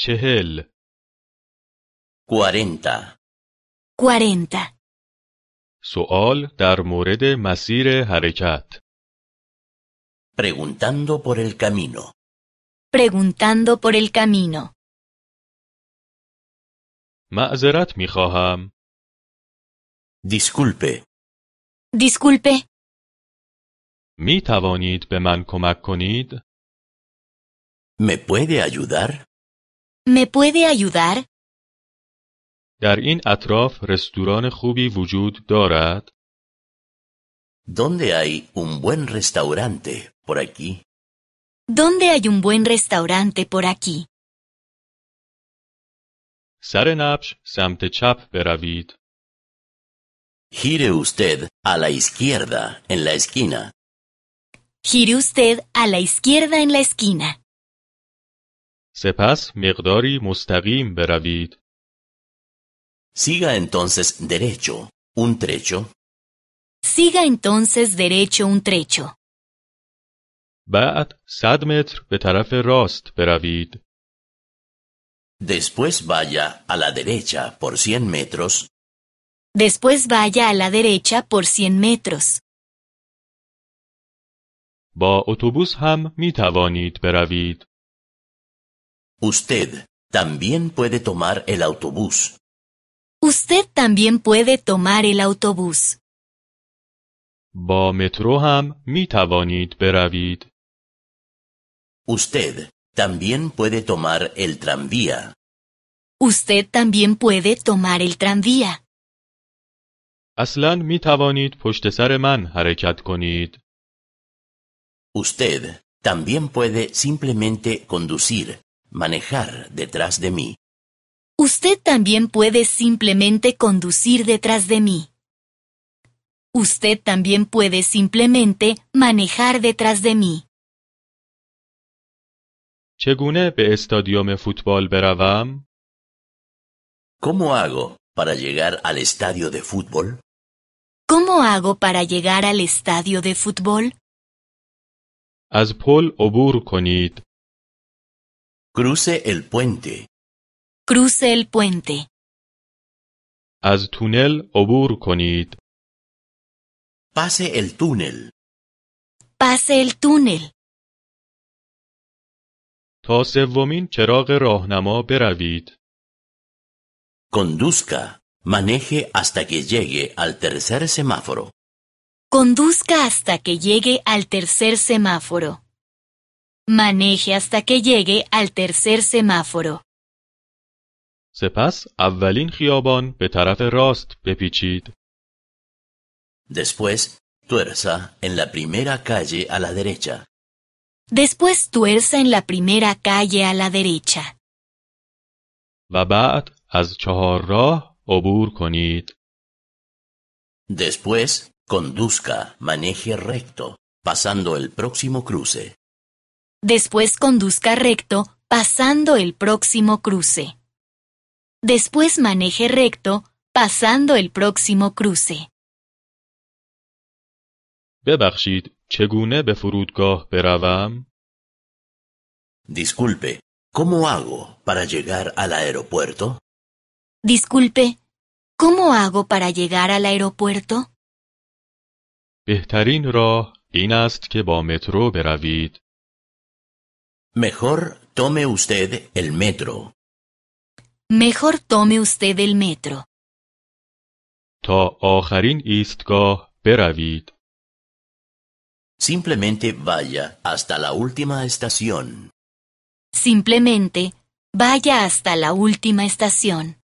40 40. 40. سوال در مورد مسیر حرکت. Preguntando por el camino. Preguntando por el camino. معذرت می‌خواهم. Disculpe. Disculpe, می توانید به من کمک کنید؟ ¿Me puede ayudar? ¿me puede ayudar? در این اطراف رستوران خوبی وجود دارد؟ ¿Dónde hay un buen restaurante por aquí? ¿Dónde hay un buen restaurante por aquí? سر نبش سمت چپ بروید. Gire usted a la izquierda en la esquina. Gire usted a la izquierda en la esquina. سپس مقداری مستقیم بروید. Siga entonces derecho, un trecho. Siga entonces derecho un trecho. بعد 100 متر به طرف راست بروید. Después vaya a la derecha por 100 metros. Después vaya a la derecha por 100 metros. با اتوبوس هم می توانید بروید. Usted también puede tomar el autobús. Usted también puede tomar el autobús. با مترو هم می توانید بروید. Usted también puede tomar el tranvía. Usted también puede tomar el tranvía. اصلاً می توانید پشت سر من حرکت کنید. Usted también puede simplemente conducir, manejar detrás de mí. Usted también puede simplemente conducir detrás de mí. Usted también puede simplemente manejar detrás de mí. چگونه به استادیوم فوتبال بروم؟ ¿Cómo hago para llegar al estadio de fútbol? ¿Cómo hago para llegar al estadio de fútbol? از پل عبور کنید. Cruce el puente. Cruce el puente. از تونل عبور کنید. Pase el túnel. Pase el túnel. تا سومین چراغ راهنما بروید. Conduzca, maneje hasta que llegue al tercer semáforo. Conduzca hasta que llegue al tercer semáforo. Maneje hasta que llegue al tercer semáforo. سپس اولین خیابان به طرف راست بپیچید. Después, tuerza en la primera calle a la derecha. Después tuerza en la primera calle a la derecha. و بعد از چهارراه عبور کنید. Después, conduzca, maneje recto, pasando el próximo cruce. Después conduzca recto, pasando el próximo cruce. Después maneje recto, pasando el próximo cruce. ببخشید، چگونه به فرودگاه بروم؟ Disculpe, ¿cómo hago para llegar al aeropuerto? Disculpe, ¿cómo hago para llegar al aeropuerto? بهترین راه این است که با مترو بروید. Mejor tome usted el metro. Mejor tome usted el metro. تا آخرین ایستگاه بروید. Simplemente vaya hasta la última estación. Simplemente vaya hasta la última estación.